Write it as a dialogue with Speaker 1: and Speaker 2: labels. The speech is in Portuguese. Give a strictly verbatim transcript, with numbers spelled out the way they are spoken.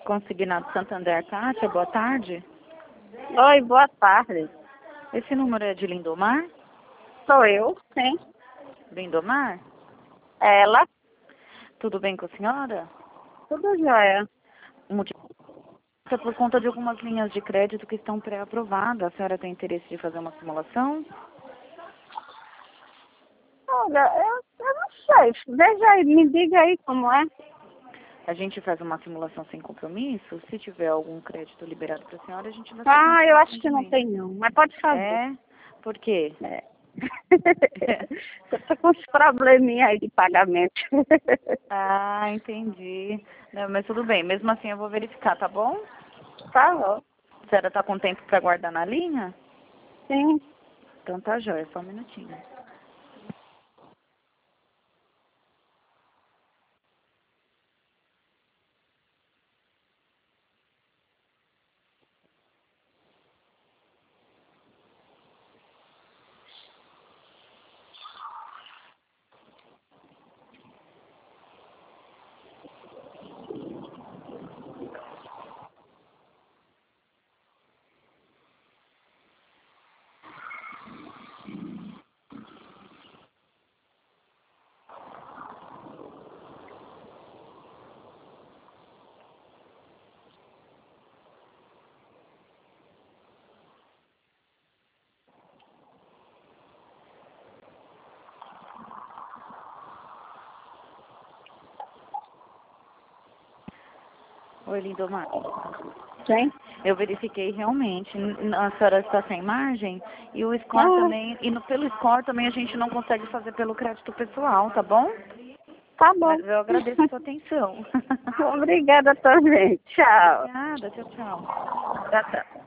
Speaker 1: Consignado Santander, Kátia, boa tarde.
Speaker 2: Oi, boa tarde.
Speaker 1: Esse número é de Lindomar?
Speaker 2: Sou eu, sim.
Speaker 1: Lindomar?
Speaker 2: Ela?
Speaker 1: Tudo bem com a senhora?
Speaker 2: Tudo jóia.
Speaker 1: O motivo é por conta de algumas linhas de crédito que estão pré-aprovadas. A senhora tem interesse de fazer uma simulação?
Speaker 2: Olha, eu, eu não sei. Veja aí, me diga aí como é.
Speaker 1: A gente faz uma simulação sem compromisso. Se tiver algum crédito liberado para a senhora, a gente vai fazer.
Speaker 2: Ah, eu acho que não tem não, mas pode fazer.
Speaker 1: É? Por quê?
Speaker 2: É. Eu tô com uns probleminha aí de pagamento.
Speaker 1: Ah, entendi. Não, mas tudo bem. Mesmo assim eu vou verificar, tá bom?
Speaker 2: Tá bom.
Speaker 1: A senhora tá com tempo para guardar na linha?
Speaker 2: Sim.
Speaker 1: Então tá jóia, só um minutinho. Oi, Lindomar.
Speaker 2: Sim.
Speaker 1: Eu verifiquei realmente, n- a senhora está sem margem e o score
Speaker 2: Ah,
Speaker 1: também, e no, pelo score também a gente não consegue fazer pelo crédito pessoal, tá bom?
Speaker 2: tá bom.
Speaker 1: Mas eu agradeço a sua atenção.
Speaker 2: Obrigada também. Tchau.
Speaker 1: Obrigada, tchau, tchau.
Speaker 2: Tchau, tchau.